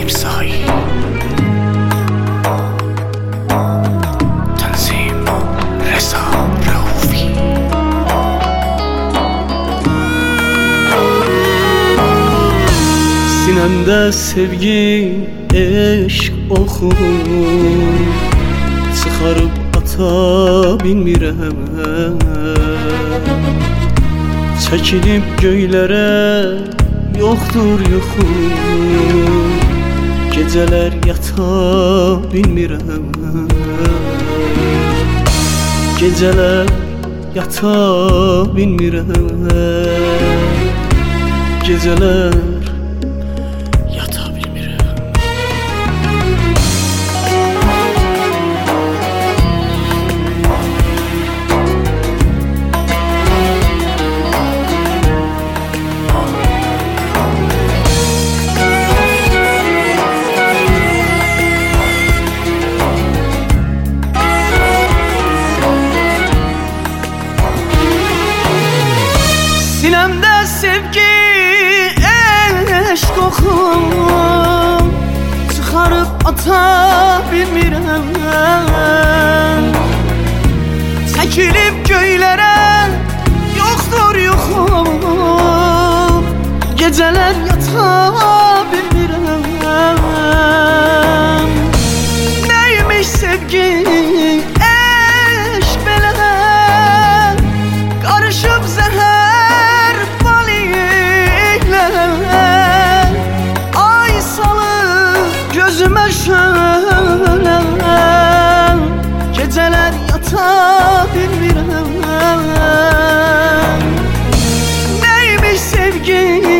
İmzayı Tanzim Reza Raufi. Sinemde sevgi, eşk oxu çıxarıb ata bilmirəm. Çəkilib göylərə yoxdur yuxu, gecələr yata bilmirəm. Gecələr yata bilmirəm. Gecələr yata bilmirəm. Sinemde sevgi, eşk oxum çıxarıb ata bilmirəm. Çəkilib göylərə yoxdur yuxum, gecələr yata bilmirəm. Neymiş sevgi, eşk belə qarışıb zəhər balıyla. Ay salır gözümə şölə, gecələr yata bilmirəm. Neymiş sevgi,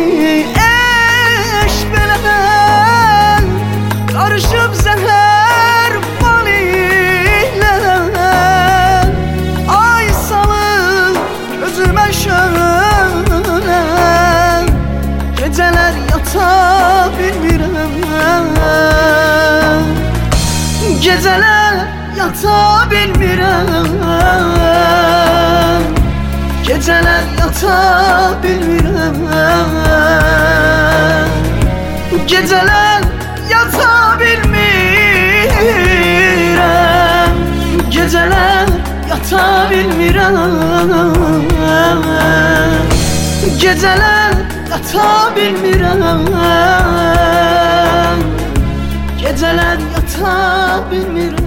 eşk belə qarışıb zəhər balıyla. Ay salır gözümə şölə, gecələr yata bilmirəm. Gecələr yata bilmirəm. Gecələr yata bilmirəm. Gecələr yata bilmirəm. Gecələr yata bilmirəm. Gecələr yata bilmirəm. Gecələr yata bilmirəm.